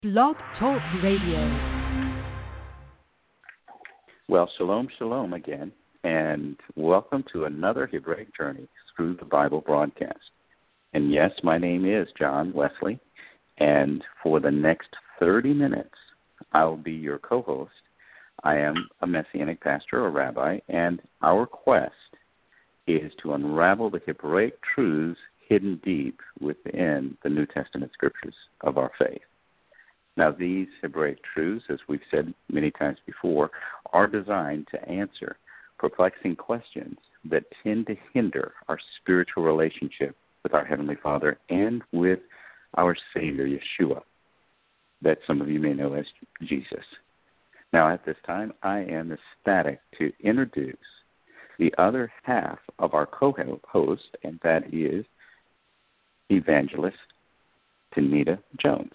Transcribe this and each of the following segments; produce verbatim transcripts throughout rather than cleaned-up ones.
Blog Talk Radio. Well, shalom, shalom again, and welcome to another Hebraic Journey through the Bible broadcast. And yes, my name is John Wesley, and for the next thirty minutes, I'll be your co-host. I am a Messianic pastor, a rabbi, and our quest is to unravel the Hebraic truths hidden deep within the New Testament scriptures of our faith. Now, these Hebraic truths, as we've said many times before, are designed to answer perplexing questions that tend to hinder our spiritual relationship with our Heavenly Father and with our Savior, Yeshua, that some of you may know as Jesus. Now, at this time, I am ecstatic to introduce the other half of our co-host, and that is Evangelist Tanita Jones.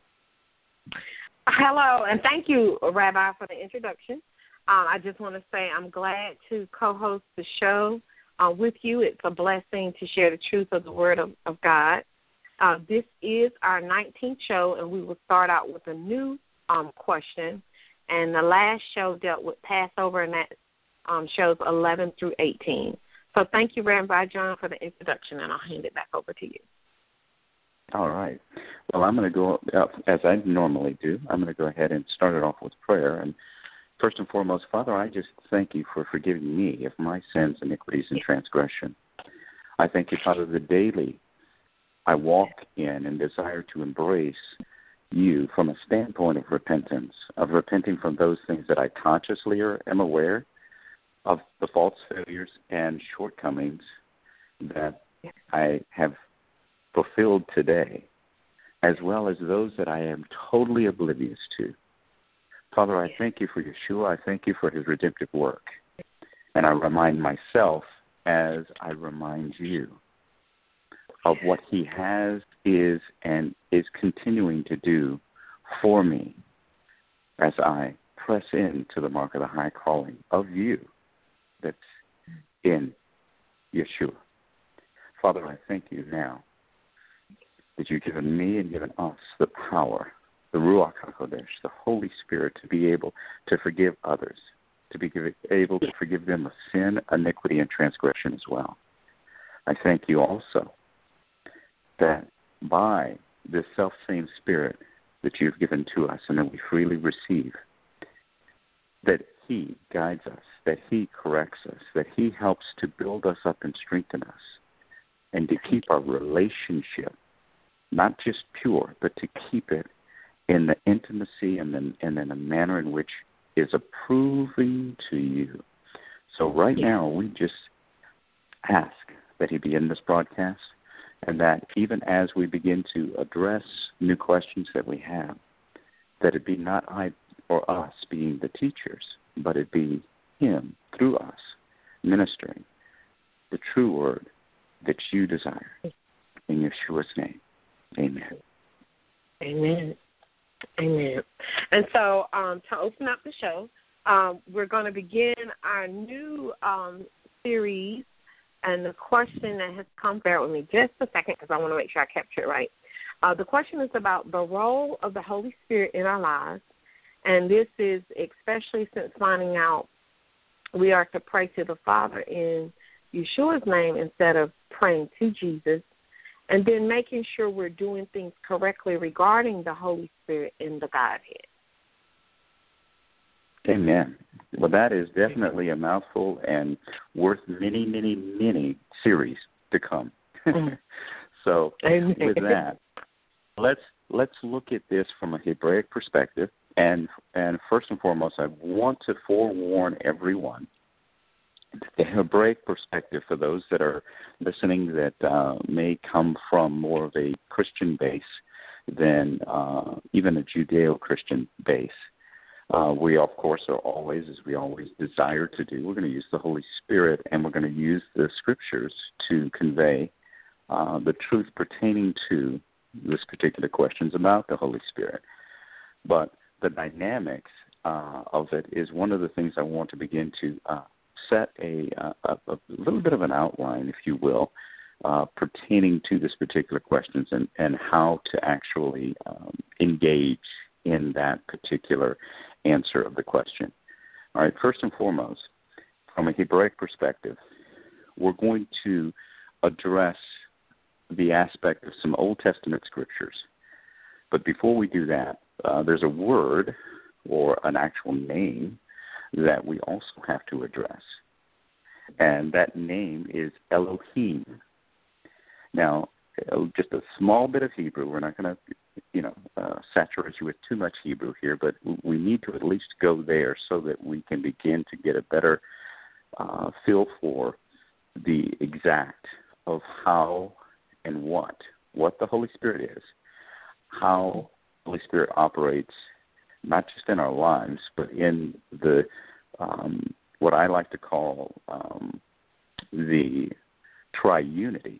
Hello, and thank you, Rabbi, for the introduction. Uh, I just want to say I'm glad to co-host the show uh, with you. It's a blessing to share the truth of the Word of, of God. Uh, this is our nineteenth show, and we will start out with a new um, question. And the last show dealt with Passover, and that um, shows eleven through eighteen. So thank you, Rabbi John, for the introduction, and I'll hand it back over to you. All right. Well, I'm going to go, uh, as I normally do, I'm going to go ahead and start it off with prayer. And first and foremost, Father, I just thank you for forgiving me of my sins, iniquities, and transgression. I thank you, Father, that daily I walk in and desire to embrace you from a standpoint of repentance, of repenting from those things that I consciously am aware of, the faults, failures, and shortcomings that I have fulfilled today, as well as those that I am totally oblivious to. Father, I thank you for Yeshua. I thank you for his redemptive work. And I remind myself as I remind you of what he has, is, and is continuing to do for me as I press into the mark of the high calling of you that's in Yeshua. Father, I thank you now that you've given me and given us the power, the Ruach HaKodesh, the Holy Spirit, to be able to forgive others, to be able to forgive them of sin, iniquity, and transgression as well. I thank you also that by this self-same Spirit that you've given to us and that we freely receive, that he guides us, that he corrects us, that he helps to build us up and strengthen us, and to keep our relationship not just pure, but to keep it in the intimacy and, the, and in a manner in which is approving to you. So right now, we just ask that he be in this broadcast, and that even as we begin to address new questions that we have, that it be not I or us being the teachers, but it be him through us ministering the true word that you desire. In Yeshua's name, amen. Amen. Amen. And so um, to open up the show, um, we're going to begin our new um, series. And the question that has come, bear with me just a second because I want to make sure I capture it right. Uh, the question is about the role of the Holy Spirit in our lives. And this is especially since finding out we are to pray to the Father in Yeshua's name instead of praying to Jesus. And then making sure we're doing things correctly regarding the Holy Spirit in the Godhead. Amen. Well, that is definitely a mouthful and worth many, many, many series to come. Mm. So Amen. with that, let's let's look at this from a Hebraic perspective. And and first and foremost, I want to forewarn everyone the Hebraic perspective, for those that are listening that uh, may come from more of a Christian base than uh, even a Judeo-Christian base. Uh, we, of course, are always, as we always desire to do, we're going to use the Holy Spirit, and we're going to use the Scriptures to convey uh, the truth pertaining to this particular questions about the Holy Spirit. But the dynamics uh, of it is one of the things I want to begin to uh, set a, a, a little bit of an outline, if you will, uh, pertaining to this particular questions and, and how to actually um, engage in that particular answer of the question. All right, first and foremost, from a Hebraic perspective, we're going to address the aspect of some Old Testament scriptures. But before we do that, uh, there's a word or an actual name that we also have to address. And that name is Elohim. Now, just a small bit of Hebrew. We're not going to, you know, uh, saturate you with too much Hebrew here, but we need to at least go there so that we can begin to get a better uh, feel for the exact of how and what, what the Holy Spirit is, how the Holy Spirit operates, not just in our lives, but in the um, what I like to call um, the triunity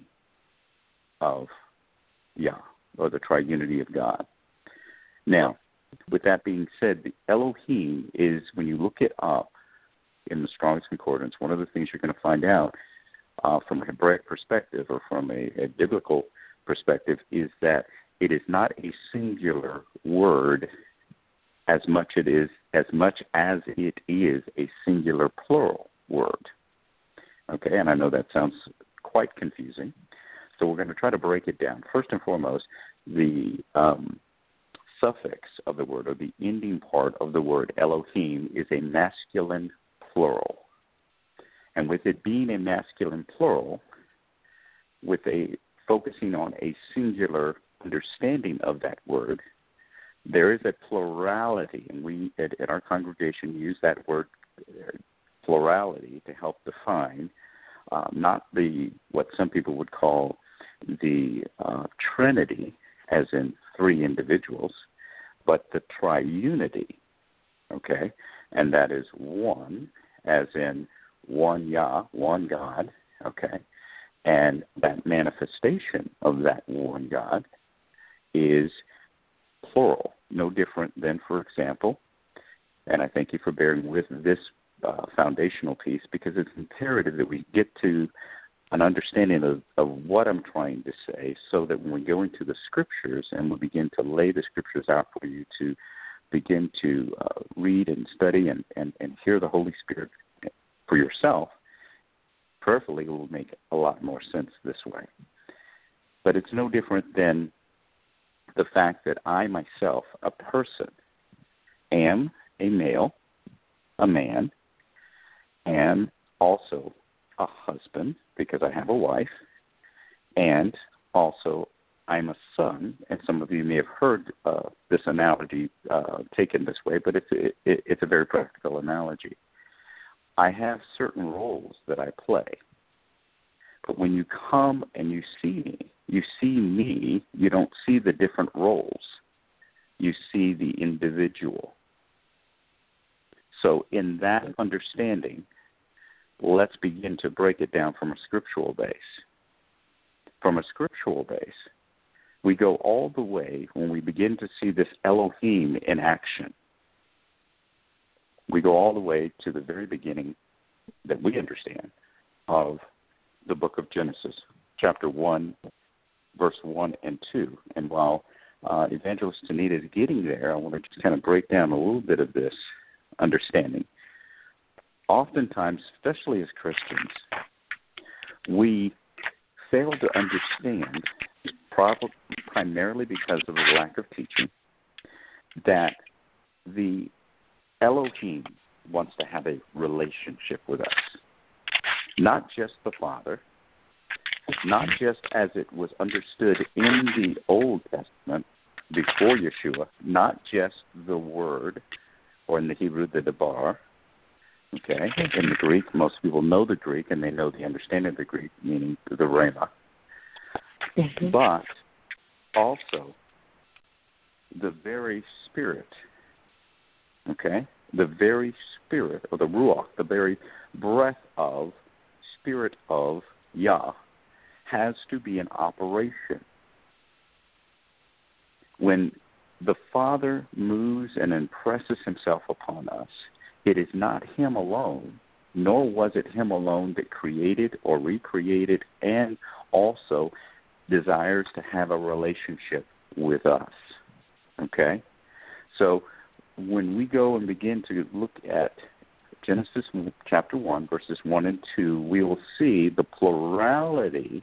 of Yah, or the triunity of God. Now, with that being said, the Elohim is, when you look it up in the Strong's Concordance, one of the things you're going to find out uh, from a Hebraic perspective or from a, a biblical perspective is that it is not a singular word as much it is as much as it is a singular plural word. Okay, and I know that sounds quite confusing, so we're going to try to break it down. First and foremost, the um, suffix of the word, or the ending part of the word Elohim, is a masculine plural. And with it being a masculine plural, with a focusing on a singular understanding of that word, there is a plurality, and we at, at our congregation use that word plurality to help define uh, not the what some people would call the uh, Trinity, as in three individuals, but the triunity, okay? And that is one, as in one Yah, one God, okay? And that manifestation of that one God is plural, no different than, for example, and I thank you for bearing with this uh, foundational piece, because it's imperative that we get to an understanding of, of what I'm trying to say, so that when we go into the scriptures and we begin to lay the scriptures out for you to begin to uh, read and study and, and, and hear the Holy Spirit for yourself, prayerfully it will make a lot more sense this way. But it's no different than the fact that I myself, a person, am a male, a man, and also a husband, because I have a wife, and also I'm a son. And some of you may have heard uh, this analogy uh, taken this way, but it's, it, it's a very practical analogy. I have certain roles that I play. But when you come and you see me, you see me, you don't see the different roles. You see the individual. So in that understanding, let's begin to break it down from a scriptural base. From a scriptural base, we go all the way when we begin to see this Elohim in action. We go all the way to the very beginning that we understand of the book of Genesis, chapter one, verse one and two. And while uh, Evangelist Anita is getting there, I want to just kind of break down a little bit of this understanding. Oftentimes, especially as Christians, we fail to understand, probably primarily because of a lack of teaching, that the Elohim wants to have a relationship with us. Not just the Father, not just as it was understood in the Old Testament before Yeshua, not just the Word, or in the Hebrew, the Debar, okay? In the Greek, most people know the Greek, and they know the understanding of the Greek, meaning the Rhema. Mm-hmm. But also the very Spirit, okay? The very Spirit, or the Ruach, the very breath of, Spirit of Yah, has to be in operation. When the Father moves and impresses himself upon us, it is not him alone nor was it him alone that created or recreated and also desires to have a relationship with us. Okay? So when we go and begin to look at Genesis chapter one, verses one and two, we will see the plurality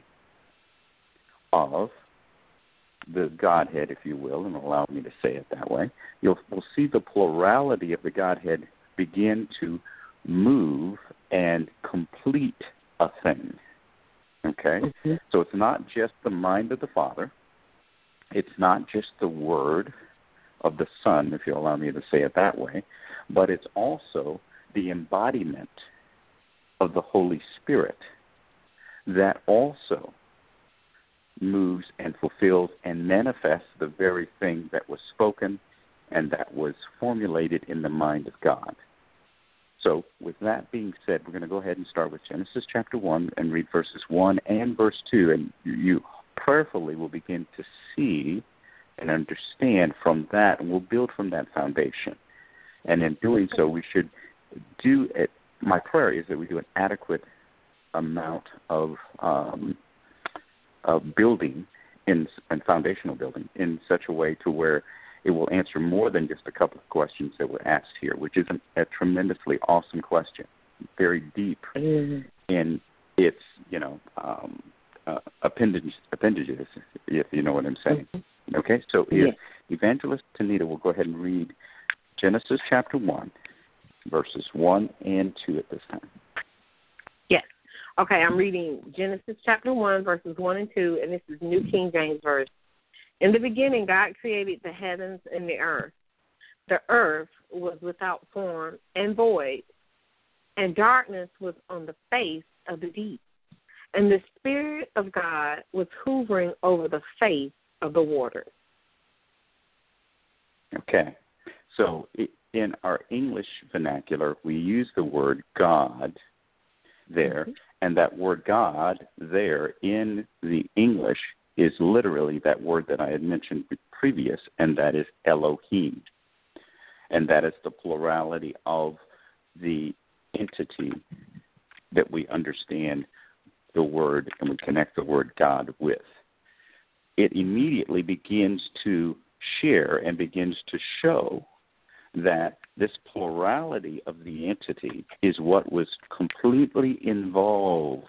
of the Godhead, if you will, and allow me to say it that way. You'll we'll see the plurality of the Godhead begin to move and complete a thing. Okay? Mm-hmm. So it's not just the mind of the Father. It's not just the Word of the Son, if you'll allow me to say it that way, but it's also the embodiment of the Holy Spirit that also moves and fulfills and manifests the very thing that was spoken and that was formulated in the mind of God. So with that being said, we're going to go ahead and start with Genesis chapter one and read verses one and verse two, and you prayerfully will begin to see and understand from that, and we'll build from that foundation. And in doing so, we should do it. My prayer is that we do an adequate amount of um, of building in and foundational building in such a way to where it will answer more than just a couple of questions that were asked here, which is a, a tremendously awesome question, very deep mm-hmm. in its, you know, um, uh, appendage, appendages, if you know what I'm saying. Mm-hmm. Okay, so if yes. Evangelist Tanita will go ahead and read Genesis chapter one, verses one and two at this time. Yes. Okay, I'm reading Genesis chapter one, verses one and two, and this is New King James Version. In the beginning, God created the heavens and the earth. The earth was without form and void, and darkness was on the face of the deep. And the Spirit of God was hovering over the face of the waters. Okay. So in our English vernacular, we use the word God there, mm-hmm. and that word God there in the English is literally that word that I had mentioned previous, and that is Elohim. And that is the plurality of the entity that we understand the word and we connect the word God with. It immediately begins to share and begins to show that this plurality of the entity is what was completely involved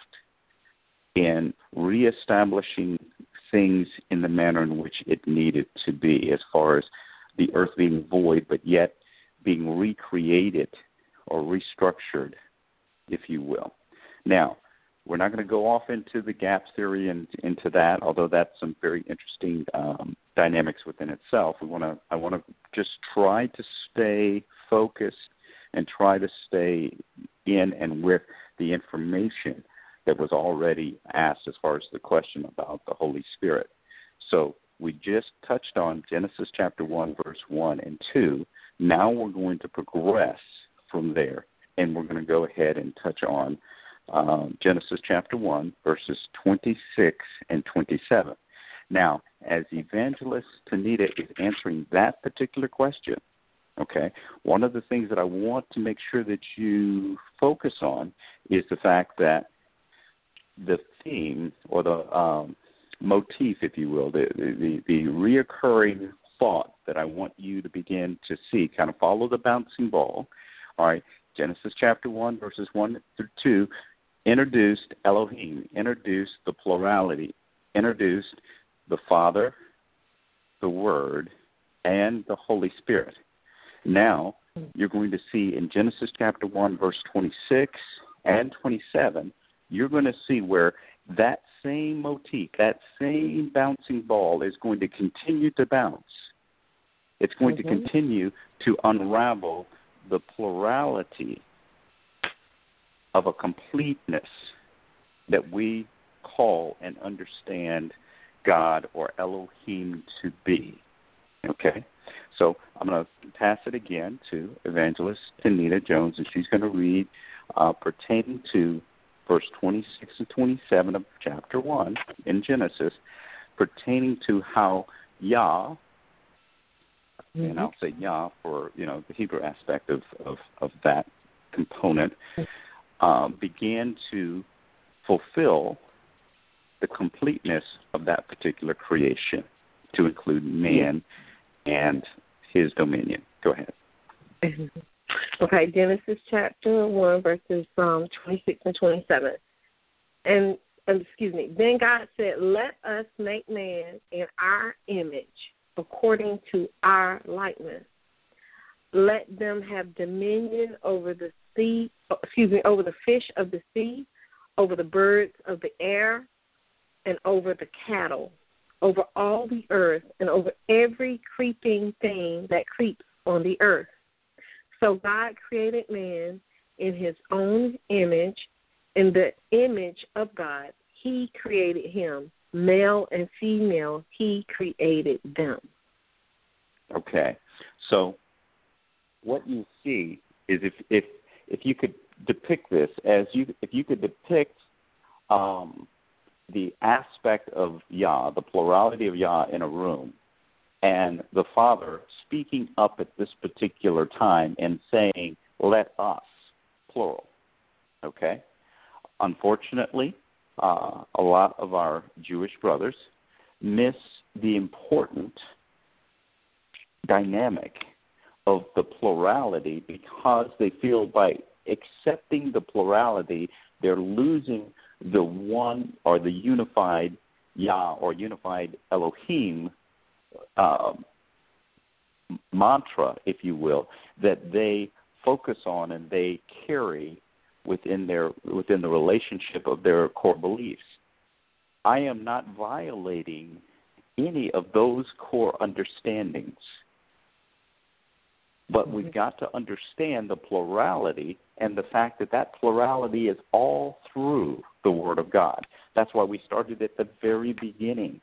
in reestablishing things in the manner in which it needed to be, as far as the earth being void, but yet being recreated or restructured, if you will. Now, we're not going to go off into the gap theory and into that, although that's some very interesting um, dynamics within itself. We want to, I want to just try to stay focused and try to stay in and with the information that was already asked as far as the question about the Holy Spirit. So we just touched on Genesis chapter one, verse one and two. Now we're going to progress from there, and we're going to go ahead and touch on um, Genesis chapter one, verses twenty-six and twenty-seven. Now, as Evangelist Tanita is answering that particular question, okay, one of the things that I want to make sure that you focus on is the fact that the theme or the um, motif, if you will, the, the, the reoccurring thought that I want you to begin to see, kind of follow the bouncing ball. All right, Genesis chapter one, verses one through two, introduced Elohim, introduced the plurality, introduced the Father, the Word, and the Holy Spirit. Now, you're going to see in Genesis chapter one, verse twenty-six and twenty-seven, you're going to see where that same motif, that same bouncing ball is going to continue to bounce. It's going mm-hmm. to continue to unravel the plurality of a completeness that we call and understand God or Elohim to be. Okay? So I'm going to pass it again to Evangelist Tanita Jones, and she's going to read uh, pertaining to verse twenty-six and twenty-seven of chapter one in Genesis, pertaining to how Yah, mm-hmm. and I'll say Yah for, you know, the Hebrew aspect of, of, of that component, um, began to fulfill the completeness of that particular creation to include man and his dominion. Go ahead. Okay, Genesis chapter one, verses um, twenty-six and twenty-seven. And, um, excuse me, then God said, let us make man in our image, according to our likeness. Let them have dominion over the sea, excuse me, over the fish of the sea, over the birds of the air, and over the cattle, over all the earth, and over every creeping thing that creeps on the earth. So God created man in his own image. In the image of God, he created him. Male and female, he created them. Okay. So what you see is if if, if you could depict this as you if you could depict um, the aspect of Yah, the plurality of Yah in a room, and the Father speaking up at this particular time and saying, let us, plural, okay? Unfortunately, uh, a lot of our Jewish brothers miss the important dynamic of the plurality because they feel by accepting the plurality, they're losing the one or the unified Yah or unified Elohim uh, mantra, if you will, that they focus on and they carry within their within the relationship of their core beliefs. I am not violating any of those core understandings, but we've got to understand the plurality and the fact that that plurality is all through the Word of God. That's why we started at the very beginning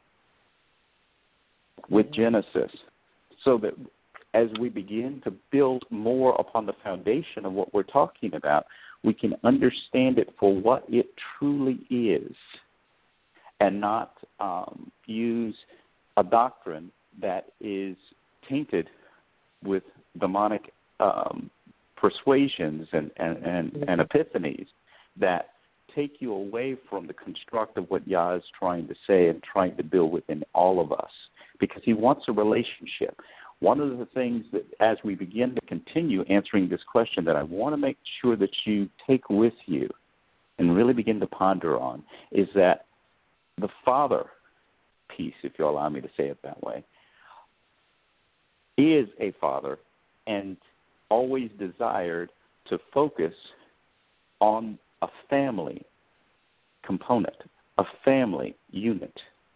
with Genesis, so that as we begin to build more upon the foundation of what we're talking about, we can understand it for what it truly is and not um, use a doctrine that is tainted with demonic um, persuasions and, and, and, and epiphanies that take you away from the construct of what Yah is trying to say and trying to build within all of us, because he wants a relationship. One of the things that, as we begin to continue answering this question, that I want to make sure that you take with you and really begin to ponder on is that the Father piece, if you'll allow me to say it that way, is a father and always desired to focus on a family component, a family unit.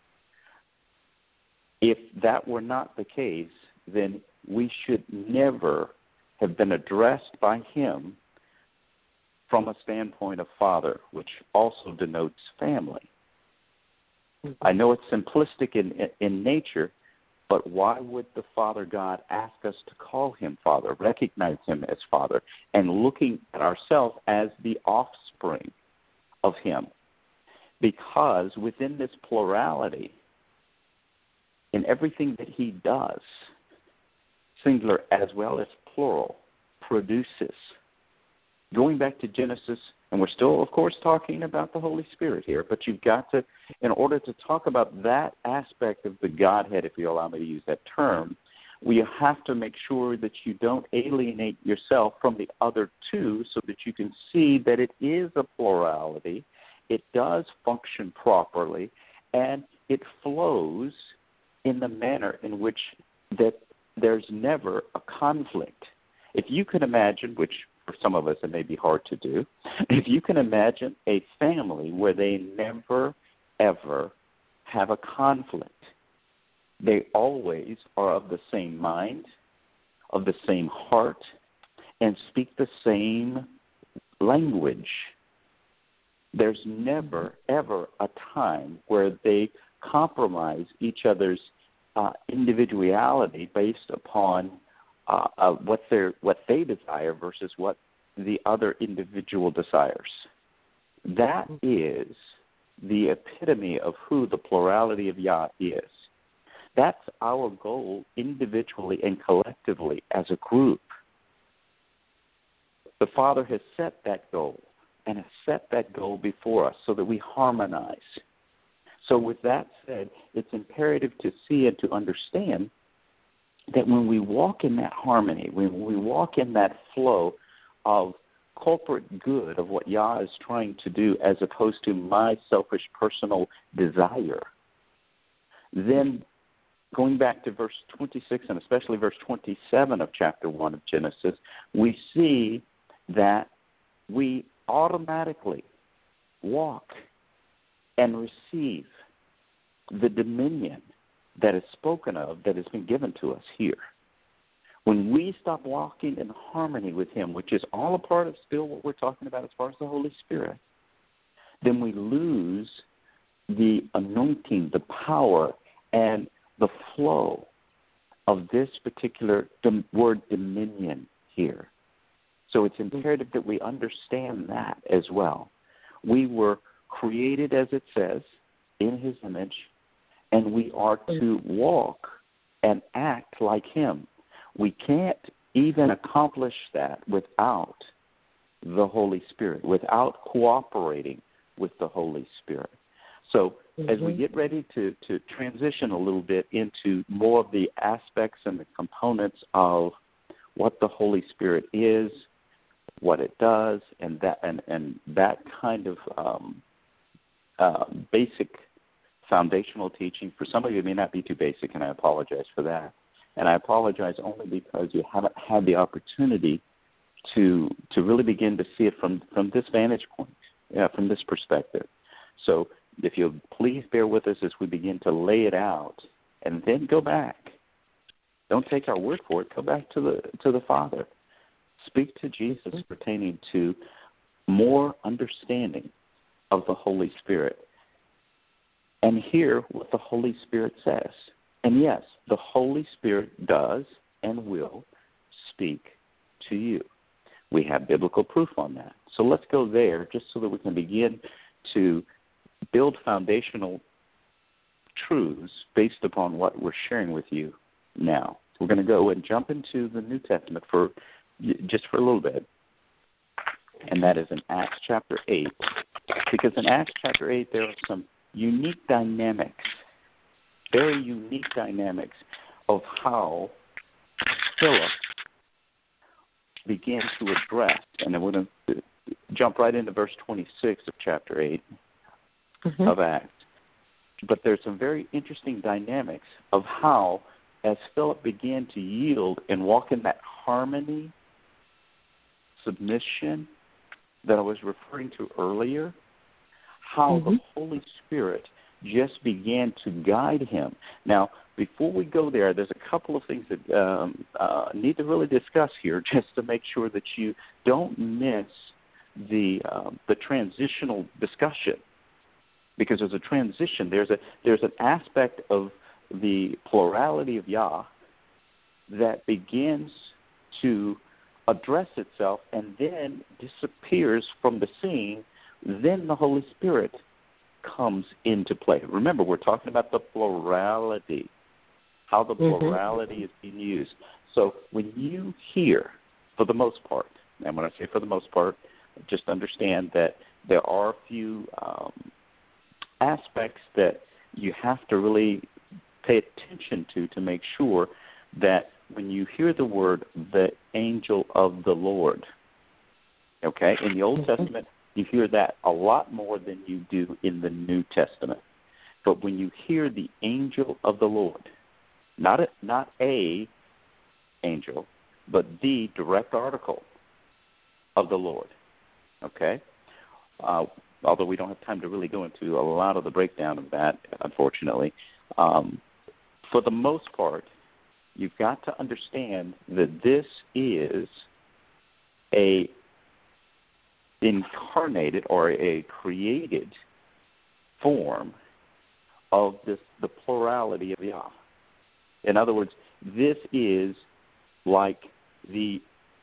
If that were not the case, then we should never have been addressed by him from a standpoint of father, which also denotes family. I know it's simplistic in, in nature, but why would the Father God ask us to call him Father, recognize him as Father, and looking at ourselves as the offspring of him? Because within this plurality, in everything that he does, singular as well as plural, produces. Going back to Genesis, and we're still, of course, talking about the Holy Spirit here, but you've got to, in order to talk about that aspect of the Godhead, if you allow me to use that term, we have to make sure that you don't alienate yourself from the other two so that you can see that it is a plurality, it does function properly, and it flows in the manner in which that there's never a conflict. If you can imagine, which for some of us it may be hard to do, if you can imagine a family where they never, ever have a conflict, they always are of the same mind, of the same heart, and speak the same language. There's never, ever a time where they compromise each other's uh, individuality based upon uh, uh, what they what they desire versus what the other individual desires. That is the epitome of who the plurality of Yah is. That's our goal individually and collectively as a group. The Father has set that goal and has set that goal before us so that we harmonize. So with that said, it's imperative to see and to understand that when we walk in that harmony, when we walk in that flow of corporate good of what Yah is trying to do as opposed to my selfish personal desire, then going back to verse twenty-six and especially verse twenty-seven of chapter one of Genesis, we see that we automatically walk and receive the dominion that is spoken of, that has been given to us here. When we stop walking in harmony with Him, which is all a part of still what we're talking about as far as the Holy Spirit, then we lose the anointing, the power, and the flow of this particular dom- word dominion here. So it's imperative that we understand that as well. We were created, as it says, in His image, and we are to walk and act like Him. We can't even accomplish that without the Holy Spirit, without cooperating with the Holy Spirit. So mm-hmm. as we get ready to, to transition a little bit into more of the aspects and the components of what the Holy Spirit is, what it does, and that and, and that kind of um, uh, basic foundational teaching, for some of you it may not be too basic, and I apologize for that. And I apologize only because you haven't had the opportunity to to really begin to see it from, from this vantage point, yeah, from this perspective. So if you'll please bear with us as we begin to lay it out, and then go back. Don't take our word for it. Go back to the to the Father. Speak to Jesus pertaining to more understanding of the Holy Spirit, and hear what the Holy Spirit says. And yes, the Holy Spirit does and will speak to you. We have biblical proof on that. So let's go there just so that we can begin to build foundational truths based upon what we're sharing with you now. We're going to go and jump into the New Testament for just for a little bit, and that is in Acts chapter eight, because in Acts chapter eight there are some unique dynamics, very unique dynamics of how Philip began to address, and then we're going to jump right into verse twenty-six of chapter eight mm-hmm. of Acts. But there's some very interesting dynamics of how, as Philip began to yield and walk in that harmony, submission that I was referring to earlier, how mm-hmm. the Holy Spirit just began to guide him. Now, before we go there, there's a couple of things that um, uh, need to really discuss here, just to make sure that you don't miss the uh, the transitional discussion, because there's a transition. There's a there's an aspect of the plurality of Yah that begins to address itself and then disappears from the scene. Then the Holy Spirit comes into play. Remember, we're talking about the plurality, how the plurality mm-hmm. is being used. So when you hear, for the most part, and when I say for the most part, just understand that there are a few um, aspects that you have to really pay attention to to make sure that when you hear the word, the angel of the Lord, okay, in the Old mm-hmm. Testament, you hear that a lot more than you do in the New Testament. But when you hear the angel of the Lord, not a, not a angel, but the direct article of the Lord, okay? Uh, although we don't have time to really go into a lot of the breakdown of that, unfortunately. Um, for the most part, you've got to understand that this is a incarnated or a created form of this, the plurality of Yah. In other words, this is like the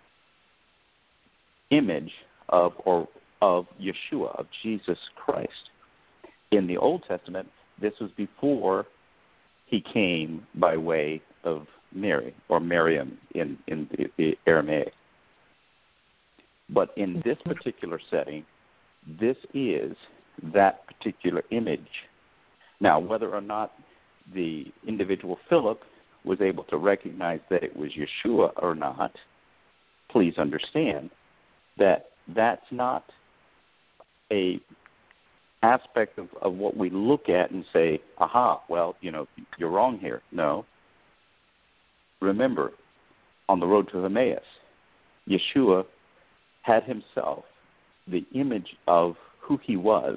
image of or of Yeshua, of Jesus Christ. In the Old Testament, this was before he came by way of Mary, or Miriam in, in the, the Aramaic. But in this particular setting, this is that particular image. Now, whether or not the individual Philip was able to recognize that it was Yeshua or not, please understand that that's not a aspect of, of what we look at and say, aha, well, you know, you're wrong here. No. Remember, on the road to Emmaus, Yeshua had himself the image of who he was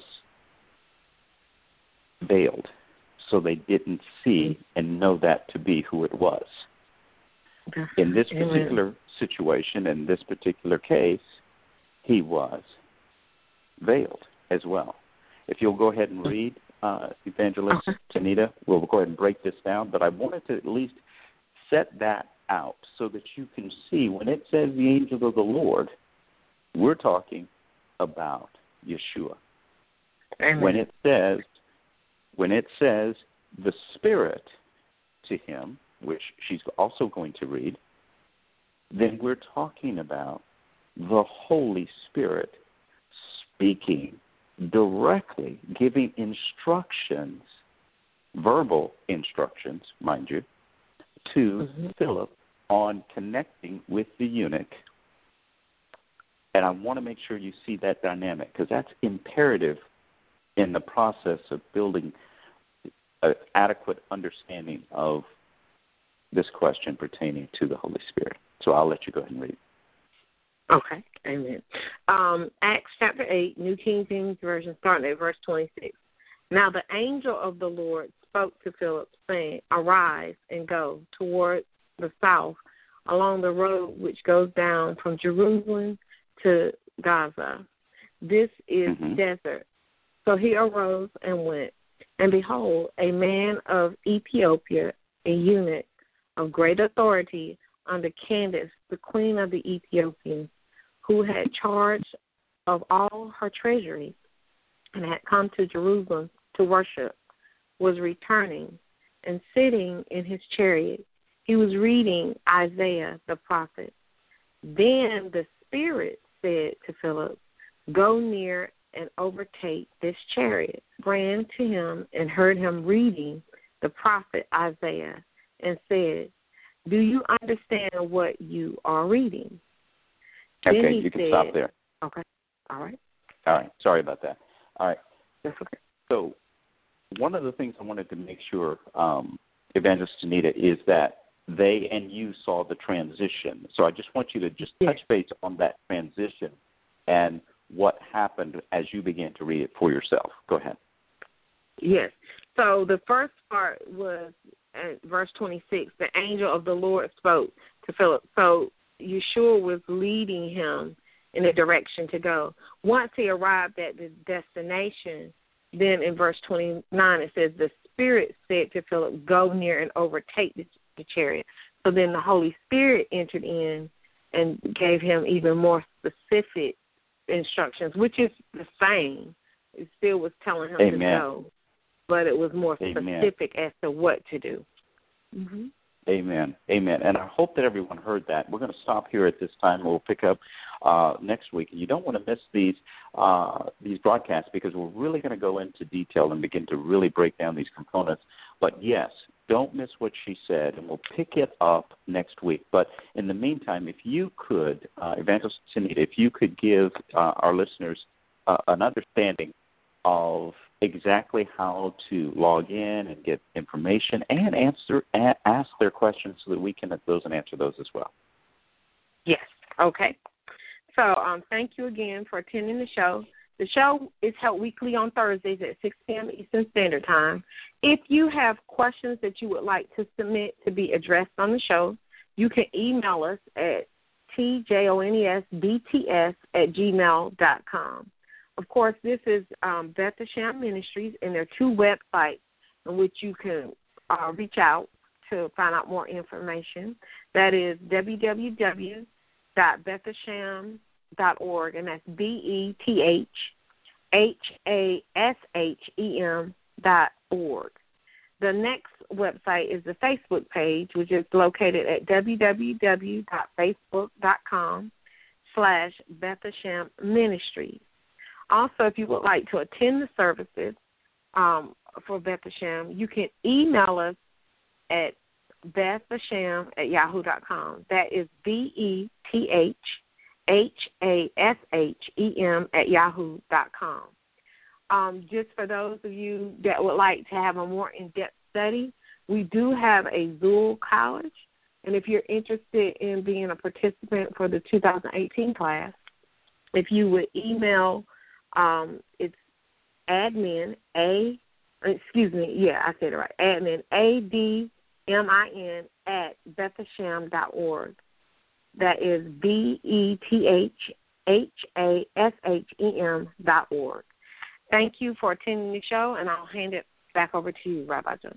veiled, so they didn't see and know that to be who it was. In this particular Amen. situation, in this particular case, he was veiled as well. If you'll go ahead and read, uh, Evangelist okay. Tanita, we'll go ahead and break this down, but I wanted to at least set that out so that you can see when it says the angel of the Lord, we're talking about Yeshua. Amen. When it says, when it says the Spirit to him, which she's also going to read, then we're talking about the Holy Spirit speaking directly, giving instructions, verbal instructions, mind you, to mm-hmm. Philip on connecting with the eunuch. And I want to make sure you see that dynamic, because that's imperative in the process of building an adequate understanding of this question pertaining to the Holy Spirit. So I'll let you go ahead and read. Okay, amen. Um, Acts chapter eight, New King James Version, starting at verse twenty-six. Now the angel of the Lord spoke to Philip, saying, Arise and go toward the south along the road which goes down from Jerusalem to Gaza. This is mm-hmm. desert. So he arose and went. And behold, a man of Ethiopia, a eunuch of great authority under Candace, the queen of the Ethiopians, who had charge of all her treasury and had come to Jerusalem to worship, was returning and sitting in his chariot. He was reading Isaiah the prophet. Then the Spirit said to Philip, Go near and overtake this chariot. Ran to him and heard him reading the prophet Isaiah and said, Do you understand what you are reading? Okay, then he you can said, stop there. Okay, all right. All right, sorry about that. All right. That's okay. So one of the things I wanted to make sure, um, Evangelist Anita, is that they and you saw the transition. So I just want you to just touch yes. base on that transition and what happened as you began to read it for yourself. Go ahead. Yes. So the first part was at verse twenty-six, the angel of the Lord spoke to Philip. So Yeshua was leading him in a direction to go. Once he arrived at the destination, then in verse twenty-nine it says, the Spirit said to Philip, Go near and overtake the, the chariot. So then the Holy Spirit entered in and gave him even more specific instructions, which is the same. It still was telling him Amen. to go, but it was more Amen. specific as to what to do. Mm-hmm. Amen. Amen. And I hope that everyone heard that. We're going to stop here at this time. We'll pick up uh, next week. And you don't want to miss these uh, these broadcasts, because we're really going to go into detail and begin to really break down these components. But, yes, don't miss what she said, and we'll pick it up next week. But in the meantime, if you could, uh, Evangelist Sunita, if you could give uh, our listeners uh, an understanding of exactly how to log in and get information and answer ask their questions so that we can at those and answer those as well. Yes. Okay. So um, thank you again for attending the show. The show is held weekly on Thursdays at six p.m. Eastern Standard Time. If you have questions that you would like to submit to be addressed on the show, you can email us at t j o n e s b t s at gmail dot com. Of course, this is um, Beth Asham Ministries, and there are two websites in which you can uh, reach out to find out more information. That is w w w dot beth asham dot org, and that's B E T H H A S H E M dot org. The next website is the Facebook page, which is located at w w w dot facebook dot com slash Beth Asham Ministries. Also, if you would like to attend the services um, for Beth Hasham, you can email us at Beth Hasham at yahoo dot com. That is B E T H H A S H E M at yahoo dot com. Um, just for those of you that would like to have a more in-depth study, we do have a Zool College. And if you're interested in being a participant for the two thousand eighteen class, if you would email, um, it's admin, A, excuse me, yeah, I said it right, admin, A D M I N, at beth hasham dot org. That is B E T H H A S H E M dot org. Thank you for attending the show, and I'll hand it back over to you, Rabbi Jones.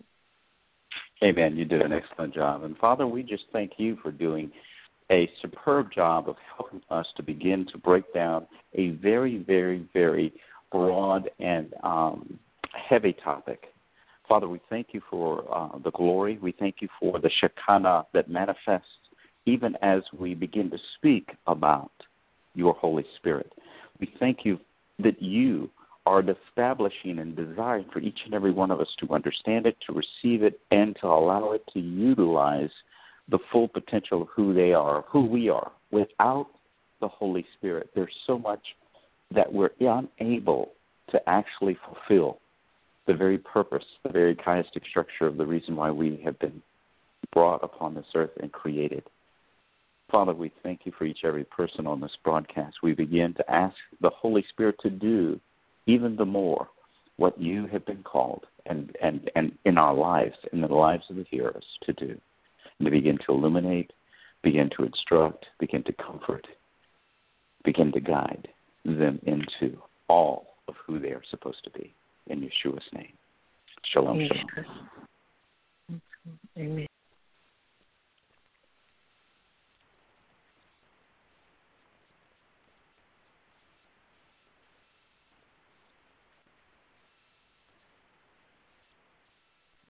Amen. You did an excellent job. And, Father, we just thank you for doing a superb job of helping us to begin to break down a very, very, very broad and um, heavy topic. Father, we thank you for uh, the glory. We thank you for the Shekinah that manifests even as we begin to speak about your Holy Spirit. We thank you that you are establishing and desiring for each and every one of us to understand it, to receive it, and to allow it to utilize the full potential of who they are, who we are. Without the Holy Spirit, there's so much that we're unable to actually fulfill the very purpose, the very chiastic structure of the reason why we have been brought upon this earth and created. Father, we thank you for each every person on this broadcast. We begin to ask the Holy Spirit to do even the more what you have been called and, and, and in our lives, in the lives of the hearers, to do. And to begin to illuminate, begin to instruct, begin to comfort, begin to guide them into all of who they are supposed to be. In Yeshua's name. Shalom, shalom. Amen.